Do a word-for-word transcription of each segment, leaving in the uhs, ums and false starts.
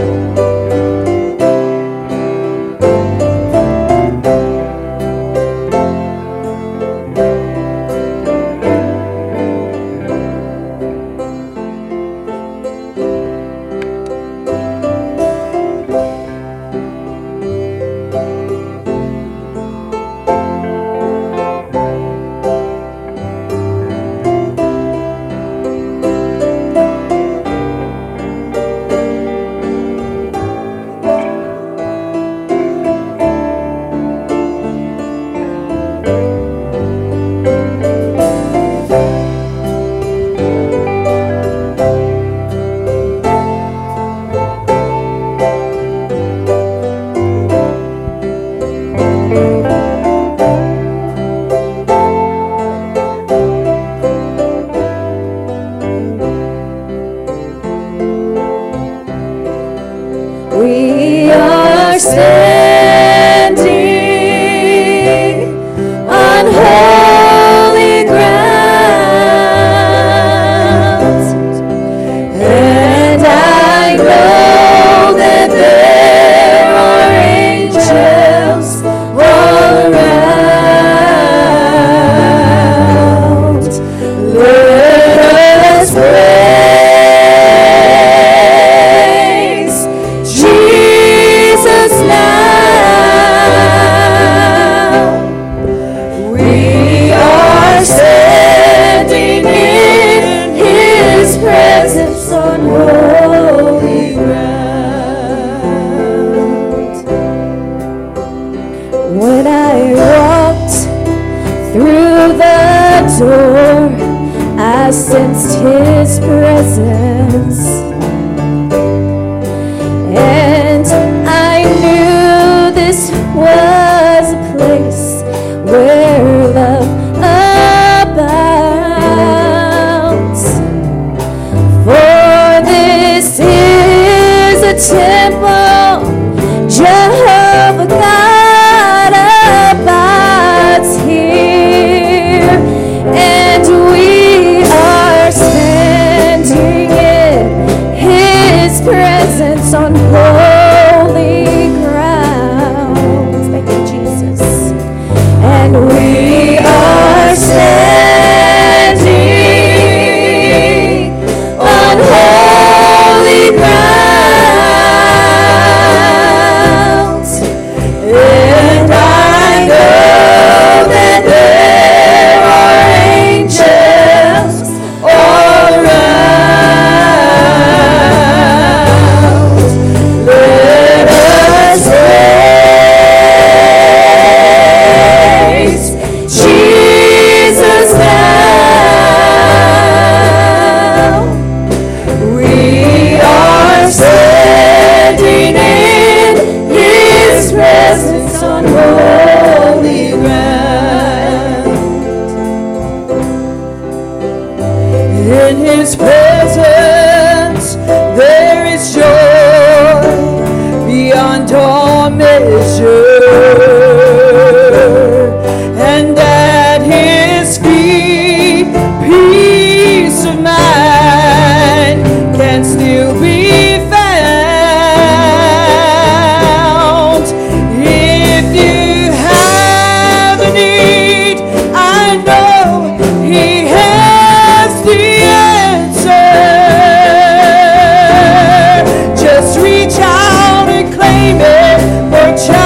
Just reach out and claim it for child.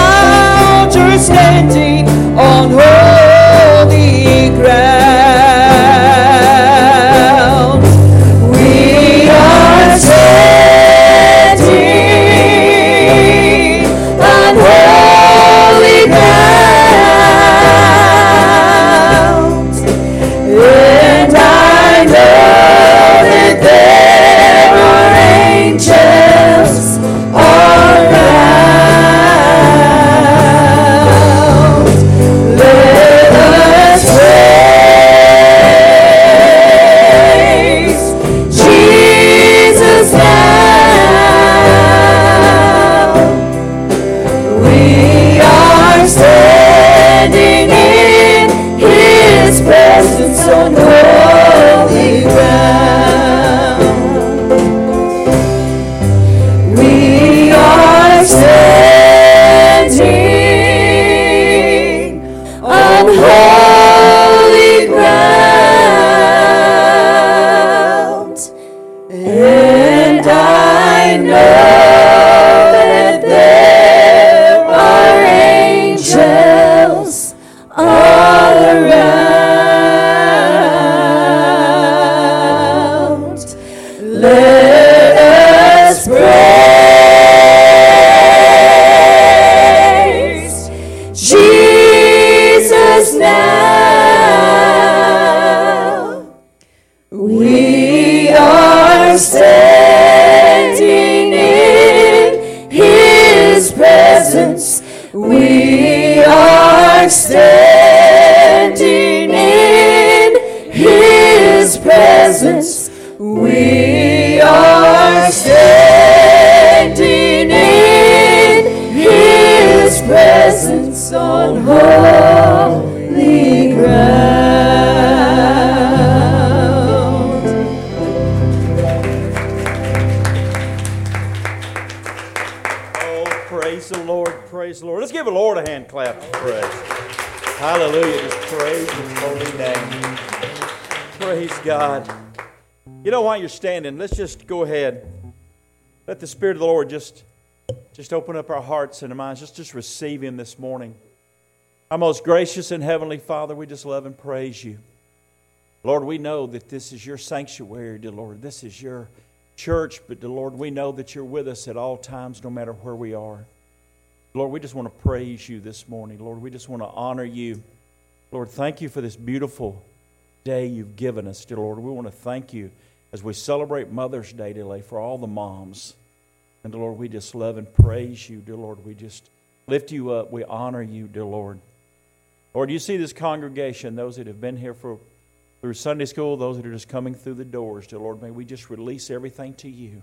presence. We are standing in His presence. We are standing in His presence on holy ground. Oh, praise the Lord, praise the Lord. Let's give the Lord a hand clap of praise. Hallelujah, just praise His holy name. Praise God. You know, while you're standing, let's just go ahead. Let the Spirit of the Lord just, just open up our hearts and our minds. Just, just receive Him this morning. Our most gracious and heavenly Father, we just love and praise You. Lord, we know that this is Your sanctuary, dear Lord. This is Your church, but dear Lord, we know that You're with us at all times, no matter where we are. Lord, we just want to praise You this morning. Lord, we just want to honor You. Lord, thank You for this beautiful day You've given us, dear Lord. We want to thank You as we celebrate Mother's Day today for all the moms. And dear Lord, we just love and praise You, dear Lord. We just lift You up. We honor You, dear Lord. Lord, You see this congregation, those that have been here for through Sunday school, those that are just coming through the doors, dear Lord. May we just release everything to You.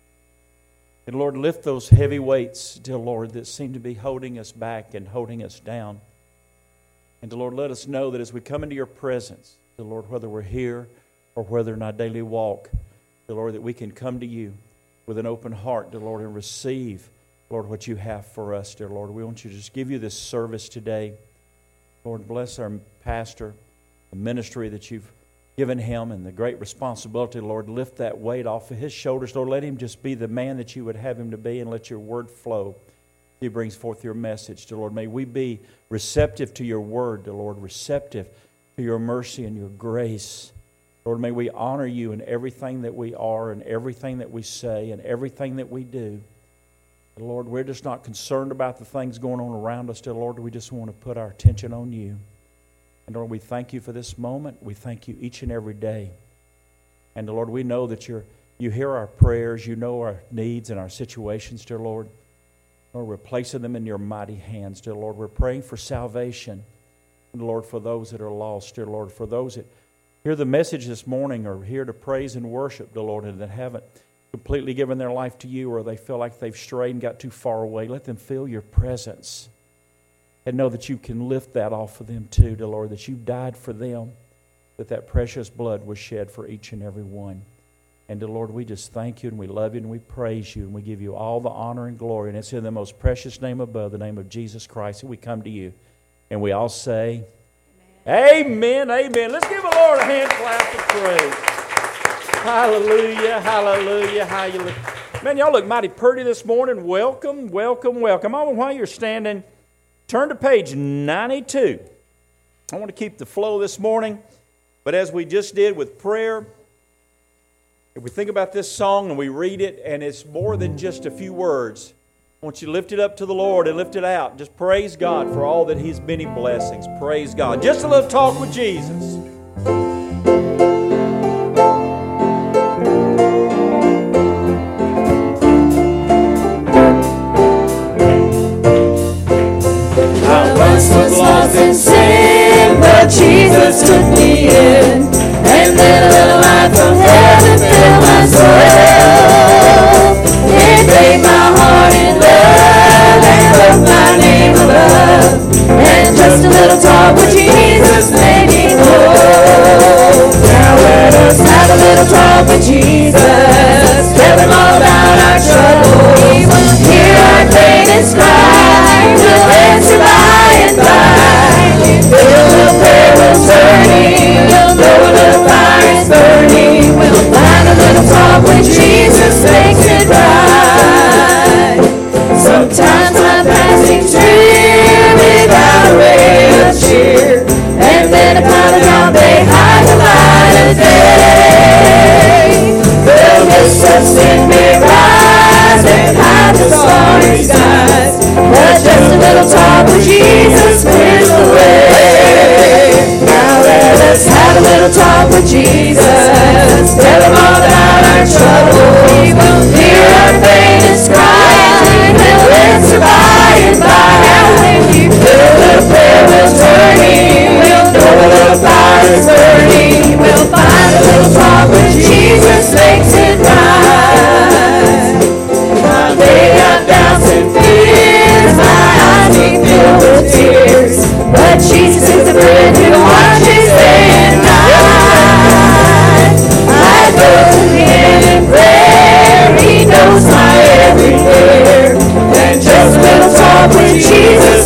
And Lord, lift those heavy weights, dear Lord, that seem to be holding us back and holding us down. And dear Lord, let us know that as we come into Your presence, dear Lord, whether we're here or whether in our daily walk, dear Lord, that we can come to You with an open heart, dear Lord, and receive, Lord, what You have for us, dear Lord. We want You to just give You this service today. Lord, bless our pastor, the ministry that You've given him and the great responsibility, Lord. Lift that weight off of his shoulders, Lord. Let him just be the man that You would have him to be, and let Your word flow. He brings forth Your message, dear Lord. May we be receptive to Your word, dear Lord, receptive to Your mercy and Your grace. Lord, may we honor You in everything that we are and everything that we say and everything that we do. And Lord, we're just not concerned about the things going on around us, dear Lord. We just want to put our attention on You. And Lord, we thank You for this moment. We thank You each and every day. And Lord, we know that You're, You hear our prayers. You know our needs and our situations, dear Lord. Lord, we're placing them in Your mighty hands, dear Lord. We're praying for salvation. And Lord, for those that are lost, dear Lord, for those that hear the message this morning or here to praise and worship, dear Lord, and that haven't completely given their life to You, or they feel like they've strayed and got too far away, let them feel Your presence and know that You can lift that off of them too, dear Lord, that You died for them, that that precious blood was shed for each and every one. And dear Lord, we just thank You and we love You and we praise You and we give You all the honor and glory. And it's in the most precious name above, the name of Jesus Christ, that we come to You. And we all say, Amen, amen. amen. Let's give the Lord a hand clap of praise. Hallelujah, hallelujah, hallelujah. Man, y'all look mighty pretty this morning. Welcome, welcome, welcome. I want, while you're standing, turn to page ninety-two. I want to keep the flow this morning, but as we just did with prayer, if we think about this song and we read it, and it's more than just a few words, I want you to lift it up to the Lord and lift it out. Just praise God for all that He's many blessings. Praise God. Just a little talk with Jesus. Lost in sin, but Jesus took me in, and then a little light from heaven filled my soul. It made my heart in love and wrote my name above, and just a little talk with Jesus made me whole. Now let us have a little talk with Jesus, tell Him all about our trouble. He will hear our greatest cry, will answer by and by. Feel the prayer will turn, He'll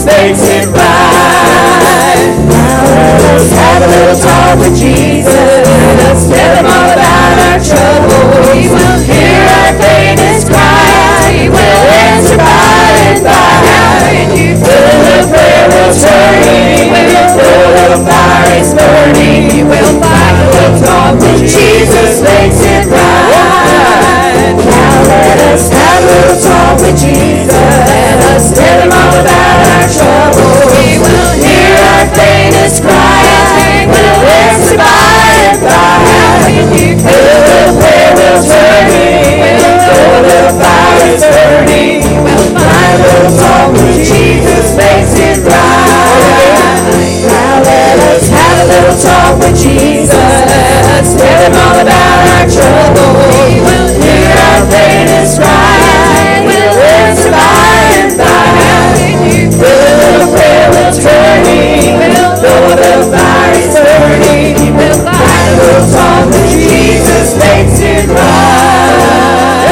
Jesus makes it right. Now let us have a little talk with Jesus. Let us tell him all about our trouble. He will hear our faintest cry. He will answer by and by. When the prayer will turn, when the little fire is burning, he will find a little talk with Jesus makes it right. Now let us have a little talk with Jesus. Let us tell him all about our trouble. He will hear our faintest cry. He will answer by and by. When the prayer will turn, when the little fire is burning, he will find a little talk with Jesus makes it right. Now let us have a little talk with Jesus. Let us tell him all about our trouble. He will hear our faintest cry. He will answer by and by. When the prayer will turn, when the little fire is burning, he will find a little talk with Jesus makes it right.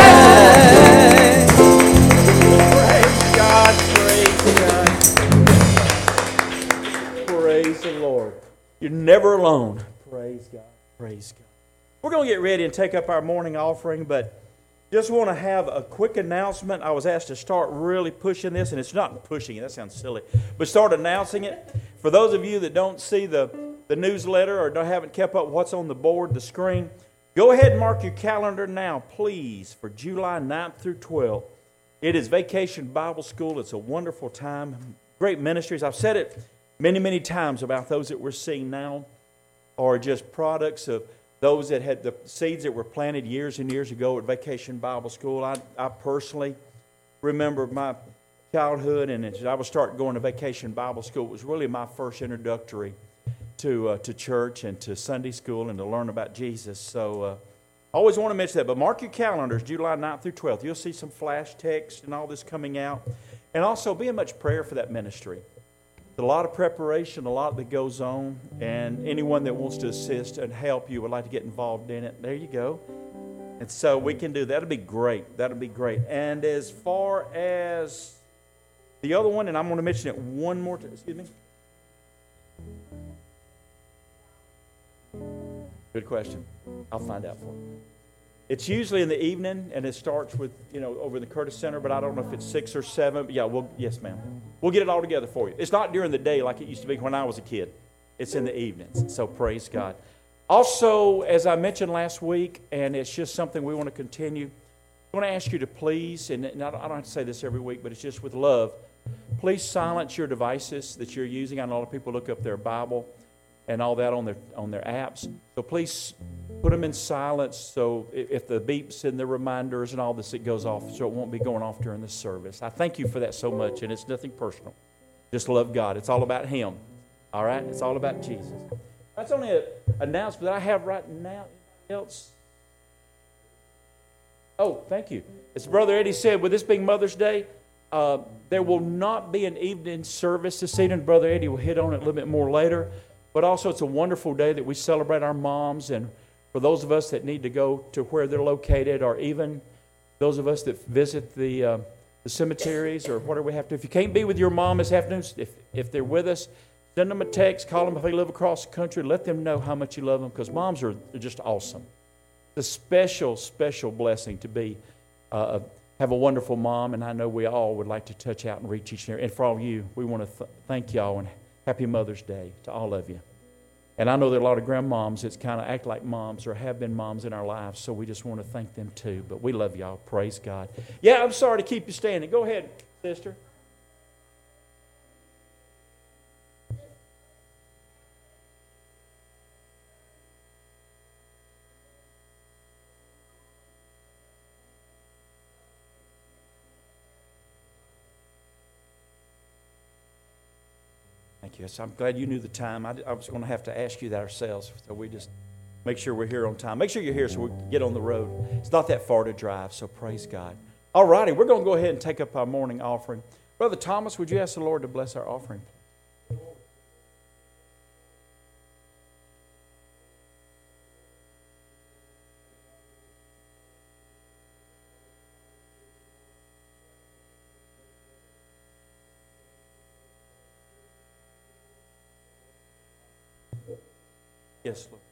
Praise God, praise God. Praise the Lord. You're never alone. Praise God, praise God. We're going to get ready and take up our morning offering, but just want to have a quick announcement. I was asked to start really pushing this, and it's not pushing it, that sounds silly, but start announcing it. For those of you that don't see the, the newsletter or don't, haven't kept up what's on the board, the screen, go ahead and mark your calendar now, please, for July ninth through twelfth. It is Vacation Bible School. It's a wonderful time. Great ministries. I've said it many, many times about those that we're seeing now are just products of those that had the seeds that were planted years and years ago at Vacation Bible School. I, I personally remember my childhood, and as I was starting going to Vacation Bible School, it was really my first introductory to uh, to church and to Sunday school and to learn about Jesus. So uh, I always want to mention that. But mark your calendars, July ninth through twelfth. You'll see some flash text and all this coming out. And also be in much prayer for that ministry. A lot of preparation, a lot that goes on, and anyone that wants to assist and help you would like to get involved in it, there you go. And so we can do that. That'll be great. That'll be great. And as far as the other one, and I'm going to mention it one more time. Excuse me. Good question. I'll find out for you. It's usually in the evening, and it starts with, you know, over in the Curtis Center, but I don't know if it's six or seven. But yeah, we'll, yes, ma'am. We'll get it all together for you. It's not during the day like it used to be when I was a kid. It's in the evenings, so praise God. Also, as I mentioned last week, and it's just something we want to continue, I want to ask you to please, and I don't have to say this every week, but it's just with love, please silence your devices that you're using. I know a lot of people look up their Bible and all that on their on their apps. So please put them in silence so if the beeps and the reminders and all this, it goes off so it won't be going off during the service. I thank you for that so much, and it's nothing personal. Just love God. It's all about Him. All right? It's all about Jesus. That's only an announcement that I have right now. Anybody else? Oh, thank you. As Brother Eddie said, with this being Mother's Day, uh, there will not be an evening service this evening. Brother Eddie will hit on it a little bit more later. But also it's a wonderful day that we celebrate our moms, and for those of us that need to go to where they're located, or even those of us that visit the uh, the cemeteries or whatever we have to. If you can't be with your mom this afternoon, if, if they're with us, send them a text, call them if they live across the country, let them know how much you love them, because moms are just awesome. It's a special, special blessing to be uh, have a wonderful mom, and I know we all would like to touch out and reach each other. And for all you, we want to th- thank y'all and happy Mother's Day to all of you. And I know there are a lot of grandmoms that kind of act like moms or have been moms in our lives, so we just want to thank them too. But we love y'all. Praise God. Yeah, I'm sorry to keep you standing. Go ahead, sister. Thank you. So I'm glad you knew the time. I, I was going to have to ask you that ourselves, so we just make sure we're here on time. Make sure you're here so we can get on the road. It's not that far to drive, so praise God. All righty, we're going to go ahead and take up our morning offering. Brother Thomas, would you ask the Lord to bless our offering? Yes, Lord.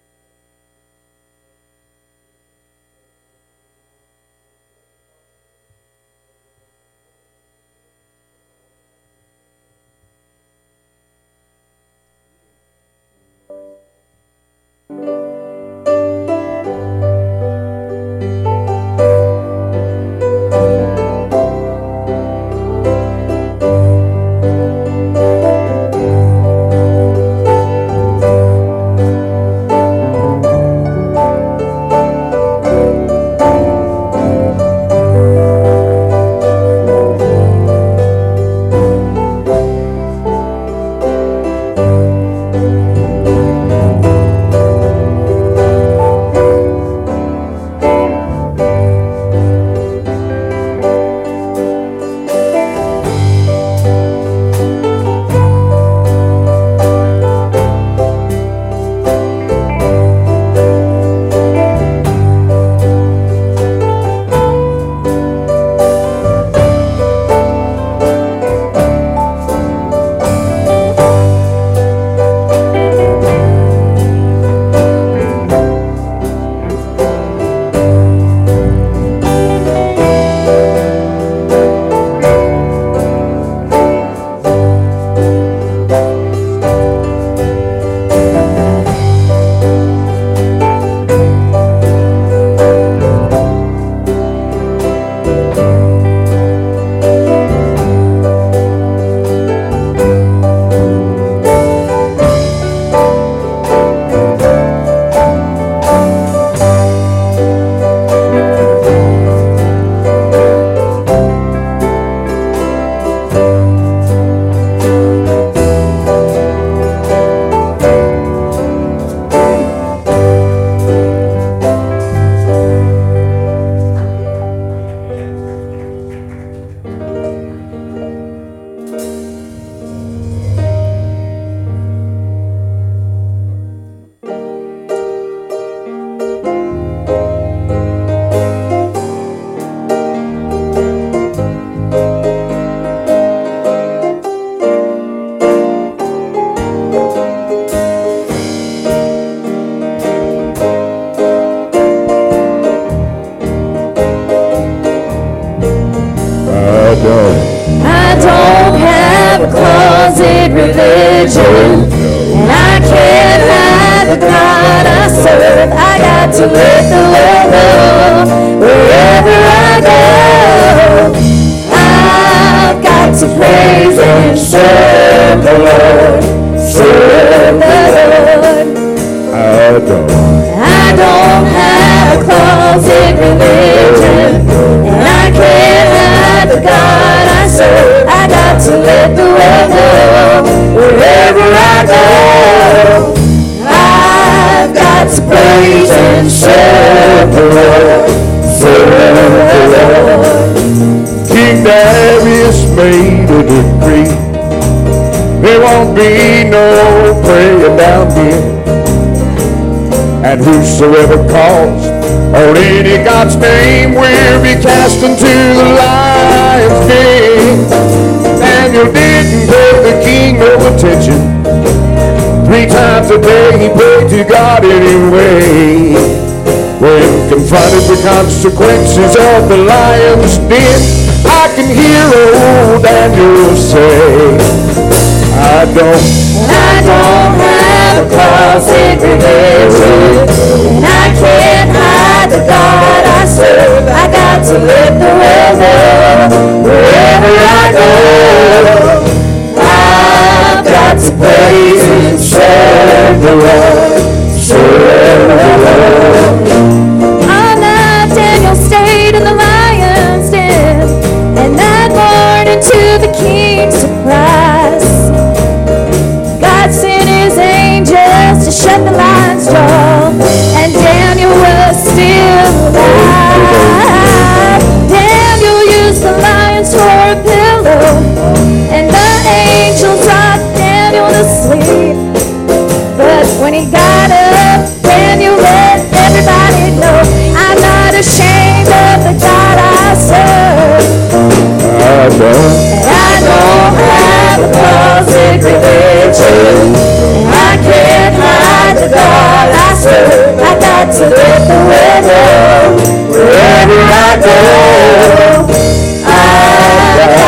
And whosoever calls on any God's name will be cast into the lion's den. Daniel didn't pay the king no attention. Three times a day he prayed to God anyway. When confronted with consequences of the lion's den, I can hear old Daniel say, I don't, I don't have a closet religion, and I can't hide the God I serve. I got to let the world know wherever I go. I've got to praise and serve the Lord, serve the Lord. On night Daniel stayed in the lion's den, and that morning to the king's surprise, God sent his angels to shut the lion's jaw, and Daniel was still alive. Daniel used the lions for a pillow, and the angels rocked Daniel to sleep. But when he got up, Daniel let everybody know, I'm not ashamed of the God I serve. I don't, I don't have a closet religion, and I can't hide the God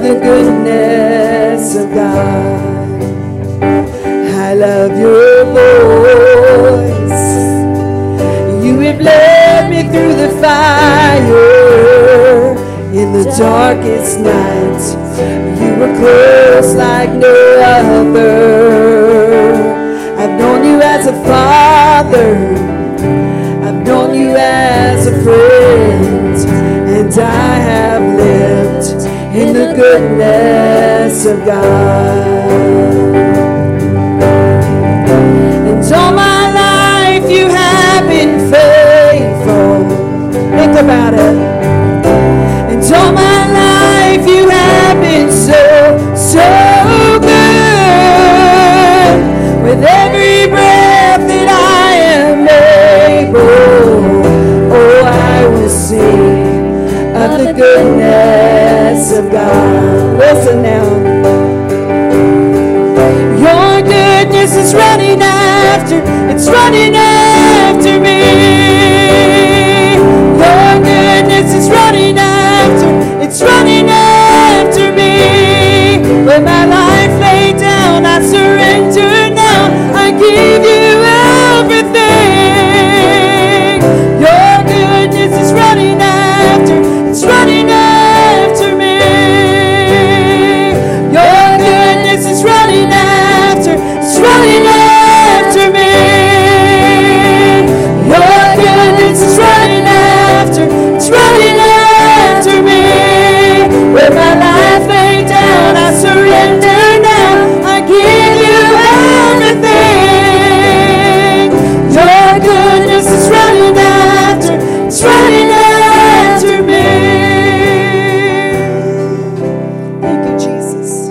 of the goodness of God. I love your voice. You have led me through the fire in the darkest night. You were close like no other. I've known you as a father. I've known you as a friend. And I have lived in the goodness of God. And all my life you have been faithful. Think about it. And all my life you have been so, so good. With every breath that I am able, oh, I will sing of the goodness of God. Listen now. Your goodness is running after, it's running after me. Your goodness is running after, it's running after me. With my life laid down, I surrender now. I give you everything. Your goodness is running after, it's running after me. Your goodness is running after, it's running after me. Your goodness is running after, it's running after me. With my life laid down, I surrender now. I give you everything. Your goodness is running after, it's running after me. Thank you, Jesus.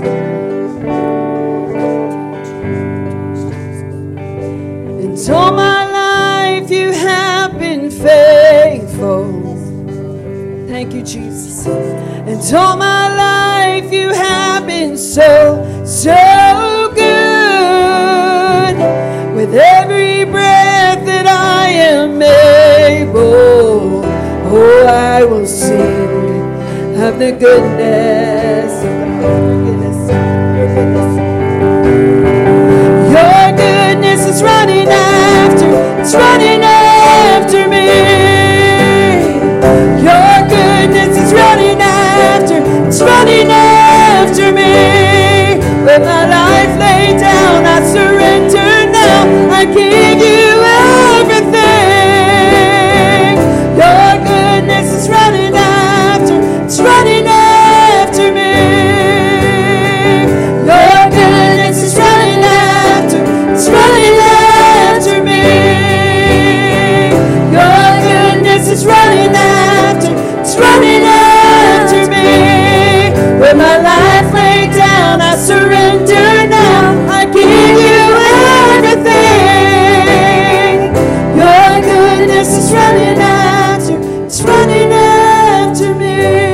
And all my life you have been faithful. Thank you, Jesus. And all my life you have been so, so good. With every breath that I am able, oh, I will sing of the goodness of God. Your goodness, your goodness. Your goodness is running after, it's running after me. Your goodness is running after, it's running after me. With my life laid down, I surrender now. I give you everything. Your goodness is running after, it's running after me. Your goodness is running after, it's running after me. Your goodness is running after, it's running after me. With my life laid down, I surrender now. I give you everything. Your goodness is running after, it's running after me.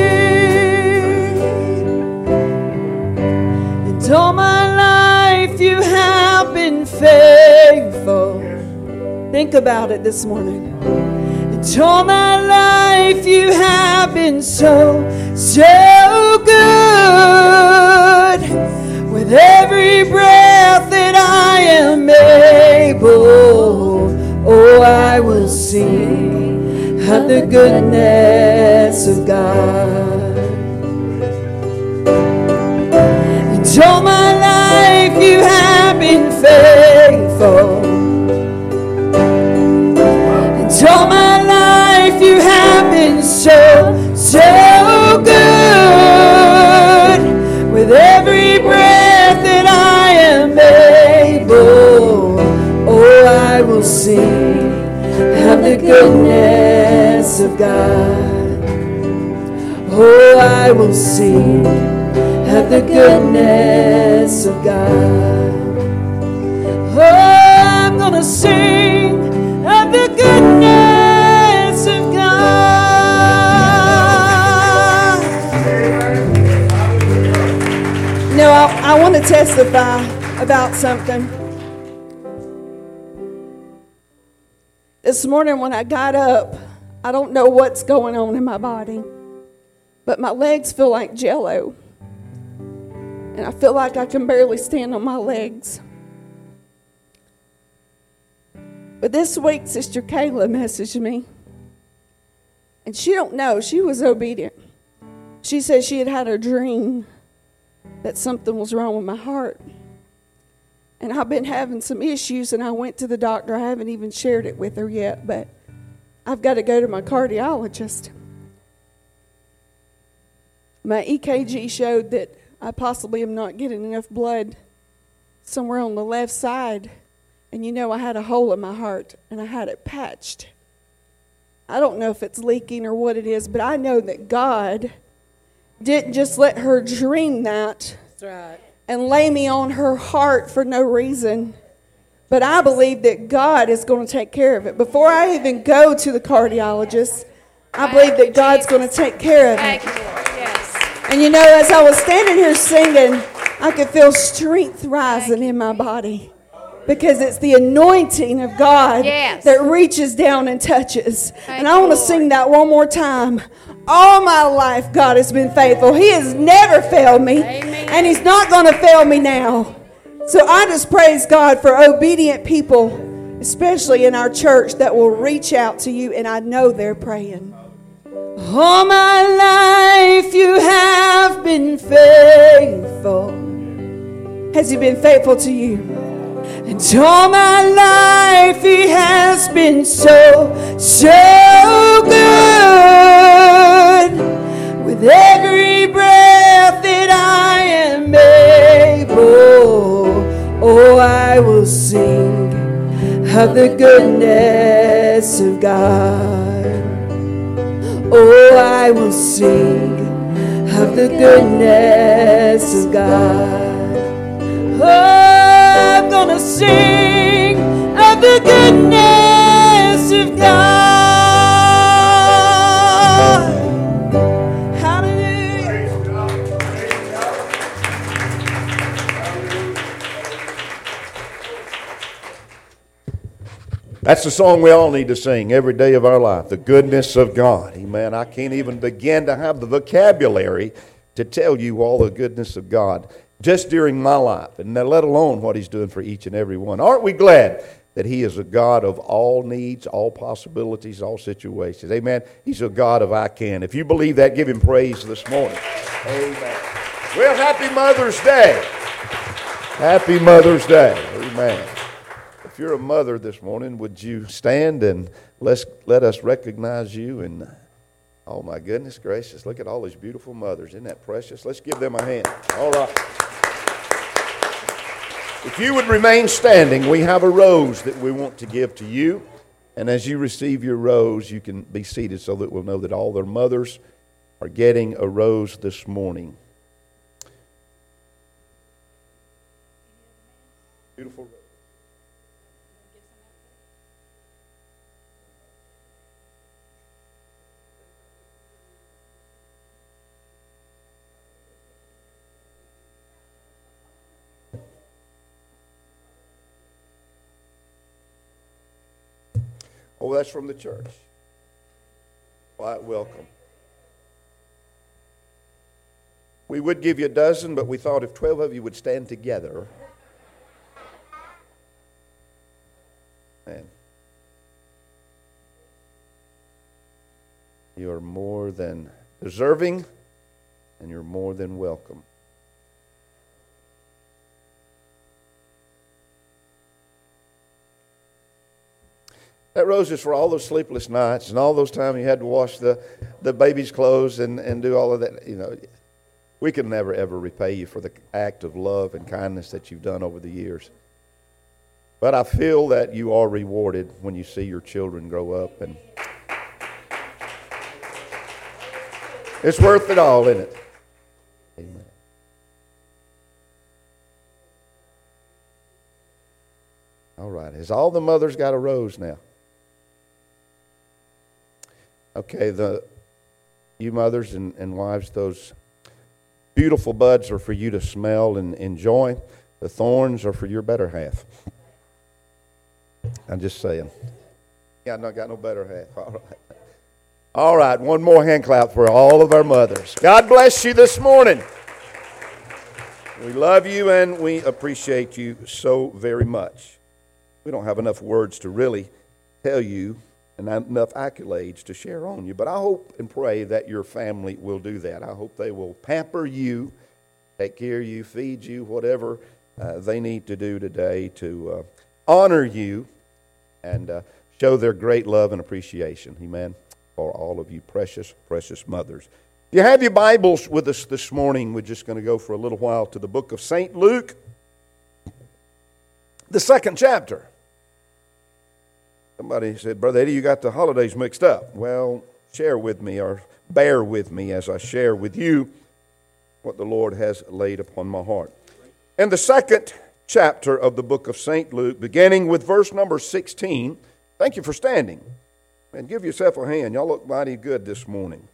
And all my life you have been faithful. Think about it this morning. And all my life you have been so, so good. With every breath that I am able, oh, I will sing of the goodness of God. And all my life you have been faithful. And all my life you have been so, so good. With every breath that I am able, oh, I will sing of the goodness of God. Oh, I will sing of the goodness of God. Oh, I'm gonna sing of the goodness of God. Now, I, I want to testify about something. This morning when I got up, I don't know what's going on in my body, but my legs feel like Jell-O. and I feel like I can barely stand on my legs. But this week, Sister Kayla messaged me, and she don't know. She was obedient. She said she had had a dream that something was wrong with my heart. And I've been having some issues, and I went to the doctor. I haven't even shared it with her yet, but I've got to go to my cardiologist. My E K G showed that I possibly am not getting enough blood somewhere on the left side. And you know, I had a hole in my heart, and I had it patched. I don't know if it's leaking or what it is, but I know that God didn't just let her dream that. That's right. And lay me on her heart for no reason. But I believe that God is going to take care of it. Before I even go to the cardiologist, I believe that God's going to take care of it. Thank you, Lord. Yes. And you know, as I was standing here singing, I could feel strength rising in my body. Because it's the anointing of God Yes. that reaches down and touches. Thank And I you, want to Lord. sing that one more time. All my life, God has been faithful. He has never failed me. Amen. And He's not going to fail me now. So I just praise God for obedient people, especially in our church, that will reach out to you. And I know they're praying. All my life you have been faithful. Has He been faithful to you? And all my life He has been so, so good. With every breath that I am able, oh, I will sing of the goodness of God. Oh, I will sing of the goodness of God. Oh, I'm gonna sing of the goodness of God. Hallelujah. That's the song we all need to sing every day of our life, the goodness of God. Amen. I can't even begin to have the vocabulary to tell you all the goodness of God just during my life, and let alone what He's doing for each and every one. Aren't we glad that He is a God of all needs, all possibilities, all situations? Amen. He's a God of I can. If you believe that, give Him praise this morning. Amen. Well, happy Mother's Day. Happy Mother's Day. Amen. If you're a mother this morning, would you stand and let's let us recognize you? And oh my goodness gracious, look at all these beautiful mothers. Isn't that precious? Let's give them a hand. All right. If you would remain standing, we have a rose that we want to give to you. And as you receive your rose, you can be seated so that we'll know that all their mothers are getting a rose this morning. Beautiful rose. Oh, that's from the church. Quite welcome. We would give you a dozen, but we thought if twelve of you would stand together. Man. You are more than deserving, and you're more than welcome. That rose is for all those sleepless nights and all those times you had to wash the, the baby's clothes and, and do all of that. You know, we can never, ever repay you for the act of love and kindness that you've done over the years. But I feel that you are rewarded when you see your children grow up. And it's worth it all, isn't it? Amen. All right. Has all the mothers got a rose now? Okay, the you mothers and, and wives, those beautiful buds are for you to smell and enjoy. The thorns are for your better half. I'm just saying. Yeah, I got no better half. All right. All right, one more hand clap for all of our mothers. God bless you this morning. We love you and we appreciate you so very much. We don't have enough words to really tell you and not enough accolades to share on you, but I hope and pray that your family will do that. I hope they will pamper you, take care of you, feed you, whatever uh, they need to do today to uh, honor you and uh, show their great love and appreciation. Amen. For all of you precious, precious mothers. If you have your Bibles with us this morning, we're just going to go for a little while to the book of Saint Luke, the second chapter. Somebody said, Brother Eddie, you got the holidays mixed up. Well, share with me or bear with me as I share with you what the Lord has laid upon my heart. In the second chapter of the book of Saint Luke, beginning with verse number sixteen, thank you for standing. And give yourself a hand. Y'all look mighty good this morning.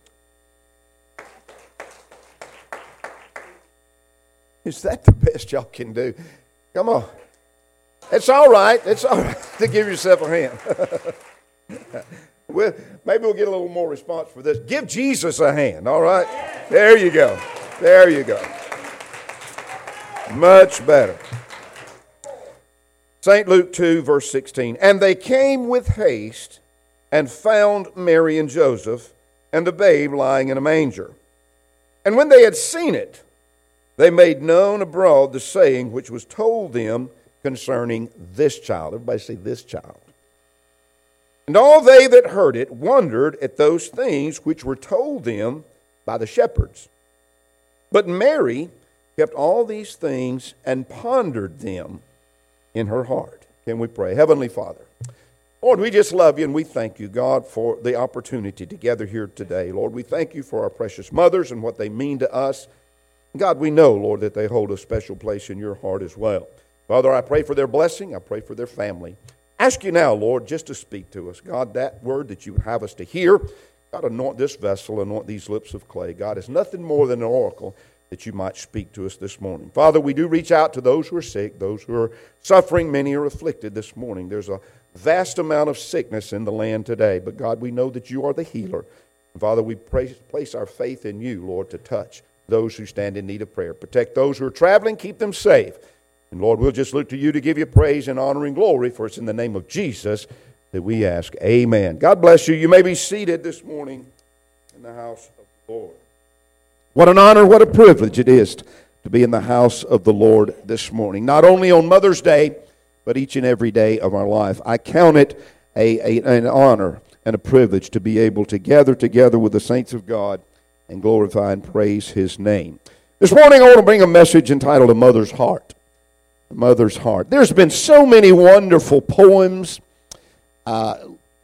Is that the best y'all can do? Come on. It's all right. It's all right to give yourself a hand. Well, maybe we'll get a little more response for this. Give Jesus a hand, all right? There you go. There you go. Much better. Saint Luke two, verse sixteen. And they came with haste and found Mary and Joseph and the babe lying in a manger. And when they had seen it, they made known abroad the saying which was told them concerning this child. Everybody say this child. And all they that heard it wondered at those things which were told them by the shepherds. But Mary kept all these things and pondered them in her heart. Can we pray? Heavenly Father, Lord, we just love you and we thank you, God, for the opportunity to gather here today. Lord, we thank you for our precious mothers and what they mean to us. God, we know, Lord, that they hold a special place in your heart as well. Father, I pray for their blessing. I pray for their family. Ask you now, Lord, just to speak to us. God, that word that you would have us to hear, God, anoint this vessel, anoint these lips of clay. God, it's nothing more than an oracle that you might speak to us this morning. Father, we do reach out to those who are sick, those who are suffering. Many are afflicted this morning. There's a vast amount of sickness in the land today. But God, we know that you are the healer. And Father, we praise, place our faith in you, Lord, to touch those who stand in need of prayer. Protect those who are traveling. Keep them safe. And Lord, we'll just look to you to give you praise and honor and glory, for it's in the name of Jesus that we ask. Amen. God bless you. You may be seated this morning in the house of the Lord. What an honor, what a privilege it is to be in the house of the Lord this morning. Not only on Mother's Day, but each and every day of our life. I count it a, a, an honor and a privilege to be able to gather together with the saints of God and glorify and praise His name. This morning I want to bring a message entitled A Mother's Heart. A Mother's Heart. There's been so many wonderful poems, uh,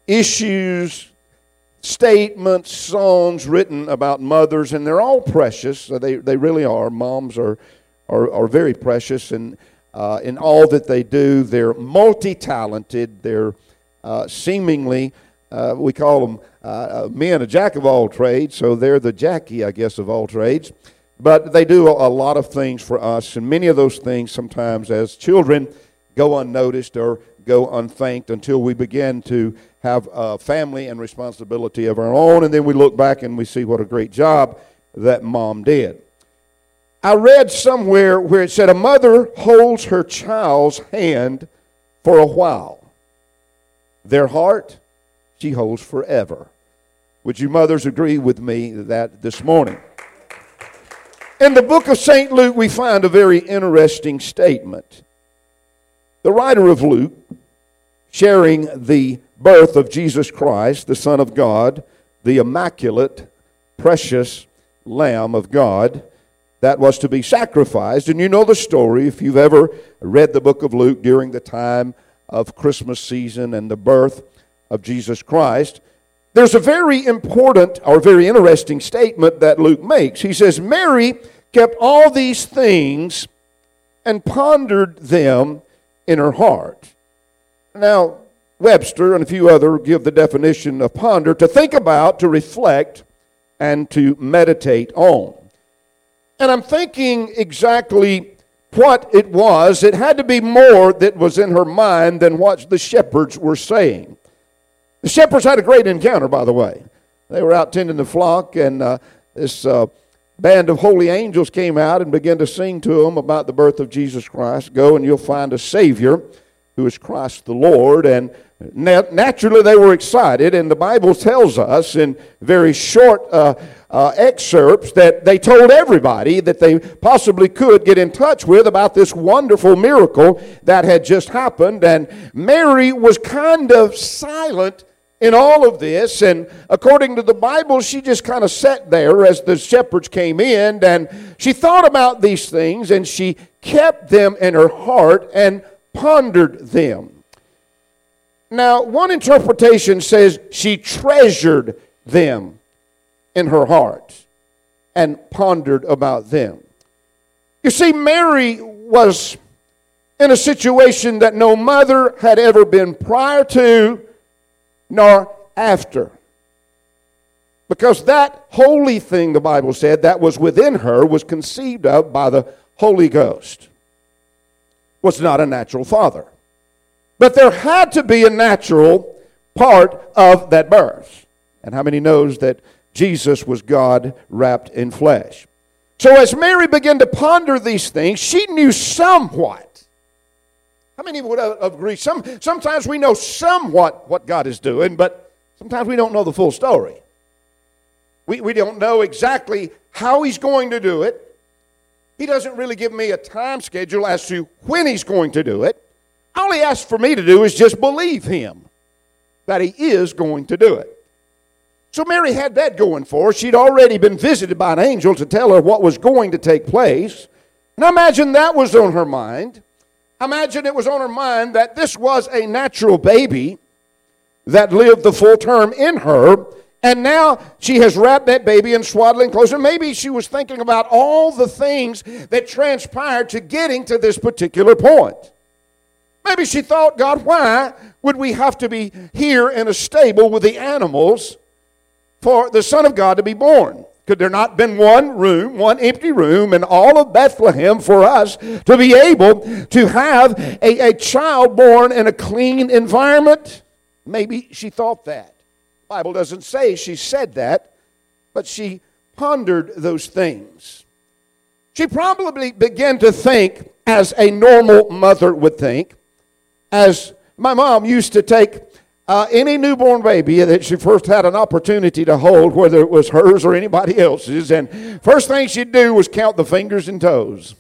issues, statements, songs written about mothers, and they're all precious. They they really are. Moms are are, are very precious, and uh, in all that they do, they're multi-talented. They're uh, seemingly, uh, we call them uh, men, a jack of all trades, so they're the Jackie, I guess, of all trades. But they do a, a lot of things for us, and many of those things sometimes as children go unnoticed or go unthanked until we begin to have a family and responsibility of our own, and then we look back and we see what a great job that mom did. I read somewhere where it said a mother holds her child's hand for a while. Their heart, she holds forever. Would you mothers agree with me that this morning? In the book of Saint Luke, we find a very interesting statement. The writer of Luke, sharing the birth of Jesus Christ, the Son of God, the immaculate, precious Lamb of God that was to be sacrificed. And you know the story if you've ever read the book of Luke during the time of Christmas season and the birth of Jesus Christ. There's a very important or very interesting statement that Luke makes. He says, Mary kept all these things and pondered them in her heart. Now, Webster and a few other give the definition of ponder, to think about, to reflect, and to meditate on. And I'm thinking exactly what it was. It had to be more that was in her mind than what the shepherds were saying. The shepherds had a great encounter, by the way. They were out tending the flock, and uh, this uh, band of holy angels came out and began to sing to them about the birth of Jesus Christ. Go and you'll find a Savior who is Christ the Lord. And naturally they were excited, and the Bible tells us in very short uh, uh, excerpts that they told everybody that they possibly could get in touch with about this wonderful miracle that had just happened. And Mary was kind of silent in all of this, and according to the Bible, she just kind of sat there as the shepherds came in, and she thought about these things, and she kept them in her heart and pondered them. Now, one interpretation says she treasured them in her heart and pondered about them. You see, Mary was in a situation that no mother had ever been prior to nor after. Because that holy thing, the Bible said, that was within her was conceived of by the Holy Ghost. Was not a natural father. But there had to be a natural part of that birth. And how many knows that Jesus was God wrapped in flesh? So as Mary began to ponder these things, she knew somewhat. How many would agree? Some, sometimes we know somewhat what God is doing, but sometimes we don't know the full story. We, we don't know exactly how He's going to do it. He doesn't really give me a time schedule as to when He's going to do it. All He asks for me to do is just believe Him, that He is going to do it. So Mary had that going for her. She'd already been visited by an angel to tell her what was going to take place. And I imagine that was on her mind. I imagine it was on her mind that this was a natural baby that lived the full term in her, and now she has wrapped that baby in swaddling clothes. And maybe she was thinking about all the things that transpired to getting to this particular point. Maybe she thought, God, why would we have to be here in a stable with the animals for the Son of God to be born? Could there not have been one room, one empty room in all of Bethlehem for us to be able to have a, a child born in a clean environment? Maybe she thought that. The Bible doesn't say she said that, but she pondered those things. She probably began to think as a normal mother would think, as my mom used to take Uh, any newborn baby that she first had an opportunity to hold, whether it was hers or anybody else's, and first thing she'd do was count the fingers and toes.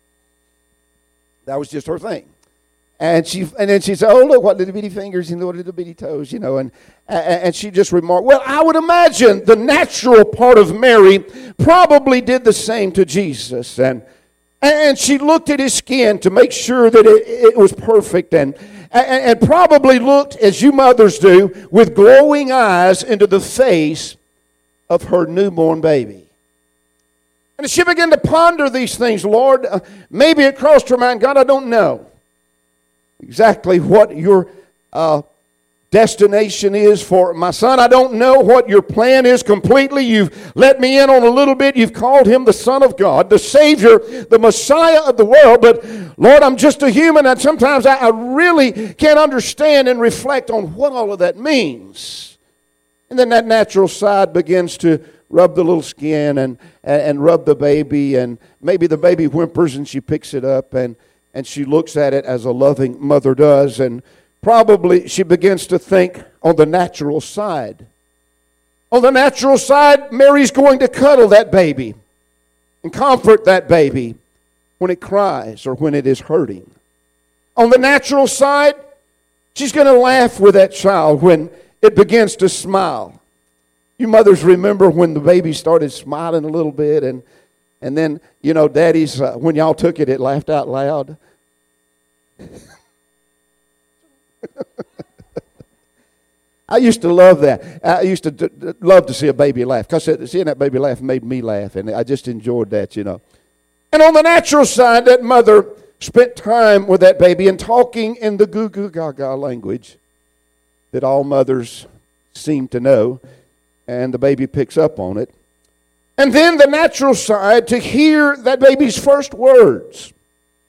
That was just her thing. And she, and then she'd say, oh, look, what little bitty fingers and what little bitty toes, you know, and, and she just remarked, well, I would imagine the natural part of Mary probably did the same to Jesus, and and she looked at his skin to make sure that it, it was perfect, and And, and probably looked, as you mothers do, with glowing eyes into the face of her newborn baby. And as she began to ponder these things, Lord, uh, maybe it crossed her mind, God, I don't know exactly what your uh, destination is for my son. I don't know what your plan is completely. You've let me in on a little bit. You've called him the Son of God, the Savior, the Messiah of the world. But Lord, I'm just a human, and sometimes I, I really can't understand and reflect on what all of that means. And then that natural side begins to rub the little skin and, and, and rub the baby, and maybe the baby whimpers and she picks it up and, and she looks at it as a loving mother does, and probably she begins to think on the natural side. On the natural side, Mary's going to cuddle that baby and comfort that baby when it cries or when it is hurting. On the natural side, she's going to laugh with that child when it begins to smile. You mothers remember when the baby started smiling a little bit, and and then, you know, daddies, uh, when y'all took it, it laughed out loud. I used to love that. I used to d- d- love to see a baby laugh, because seeing that baby laugh made me laugh, and I just enjoyed that, you know. And on the natural side, that mother spent time with that baby and talking in the goo goo gaga language that all mothers seem to know, and the baby picks up on it. And then the natural side, to hear that baby's first words,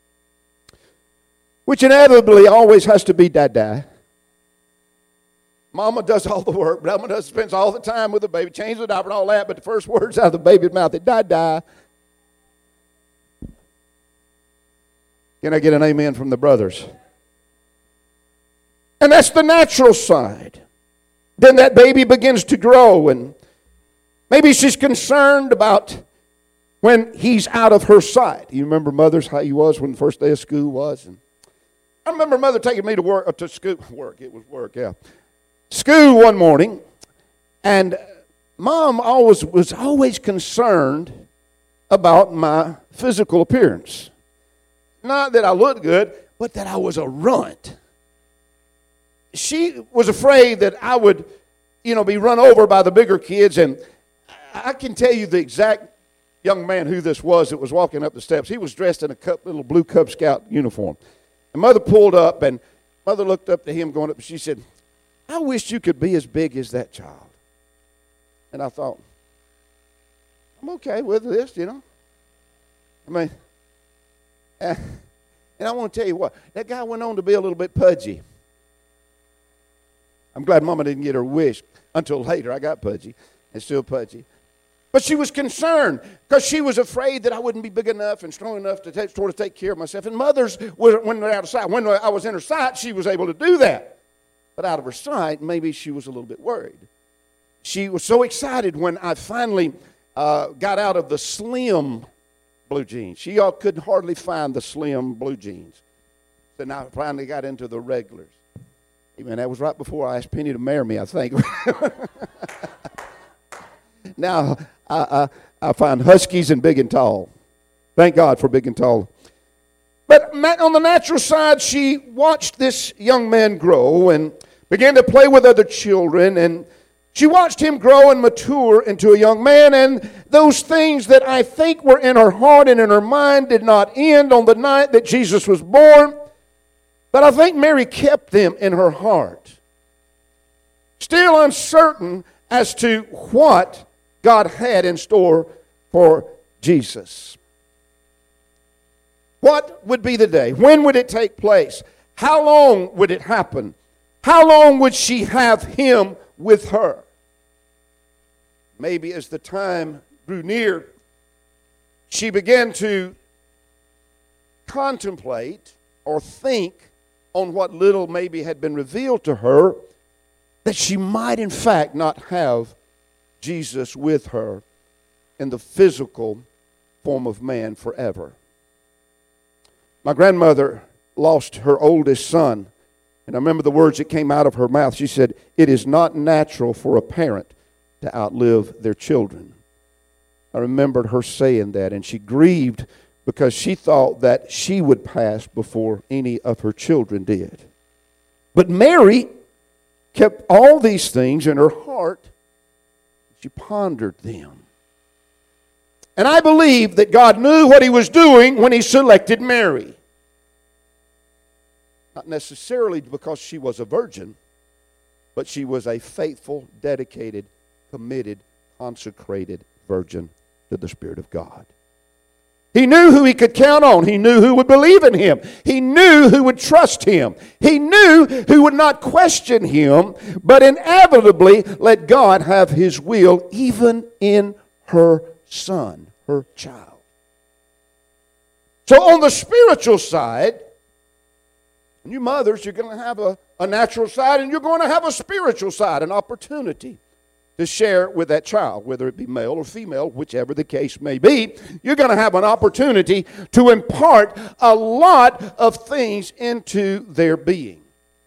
which inevitably always has to be dada. Mama does all the work. Mama does spends all the time with the baby, changes the diaper and all that, but the first words out of the baby's mouth is, die, die. Can I get an amen from the brothers? And that's the natural side. Then that baby begins to grow, and maybe she's concerned about when he's out of her sight. You remember Mother's how he was when the first day of school was? And I remember Mother taking me to work, to school, work, it was work, yeah. School one morning, and Mom always was always concerned about my physical appearance. Not that I looked good, but that I was a runt. She was afraid that I would, you know, be run over by the bigger kids, and I can tell you the exact young man who this was that was walking up the steps. He was dressed in a Cub, little blue Cub Scout uniform. And Mother pulled up, and Mother looked up to him going up, and she said, I wish you could be as big as that child. And I thought, I'm okay with this, you know. I mean, uh, and I want to tell you what, that guy went on to be a little bit pudgy. I'm glad Mama didn't get her wish until later. I got pudgy and still pudgy. But she was concerned because she was afraid that I wouldn't be big enough and strong enough to take, sort of take care of myself. And mothers, when they're out of sight, when I was in her sight, she was able to do that. But out of her sight, maybe she was a little bit worried. She was so excited when I finally uh, got out of the slim blue jeans. She all couldn't hardly find the slim blue jeans. Then I finally got into the regulars. Amen. That was right before I asked Penny to marry me, I think. Now, I, I, I find huskies and big and tall. Thank God for big and tall. But on the natural side, she watched this young man grow and began to play with other children. And she watched him grow and mature into a young man. And those things that I think were in her heart and in her mind did not end on the night that Jesus was born. But I think Mary kept them in her heart. Still uncertain as to what God had in store for Jesus. What would be the day? When would it take place? How long would it happen? How long would she have him with her? Maybe as the time grew near, she began to contemplate or think on what little maybe had been revealed to her, that she might in fact not have Jesus with her in the physical form of man forever. My grandmother lost her oldest son, and I remember the words that came out of her mouth. She said, "It is not natural for a parent to outlive their children." I remembered her saying that, and she grieved because she thought that she would pass before any of her children did. But Mary kept all these things in her heart. She pondered them. And I believe that God knew what he was doing when he selected Mary. Not necessarily because she was a virgin, but she was a faithful, dedicated, committed, consecrated virgin to the Spirit of God. He knew who he could count on. He knew who would believe in him. He knew who would trust him. He knew who would not question him, but inevitably let God have his will even in her son, her child. So on the spiritual side, and you mothers, you're going to have a, a natural side and you're going to have a spiritual side, an opportunity to share with that child, whether it be male or female, whichever the case may be. You're going to have an opportunity to impart a lot of things into their being.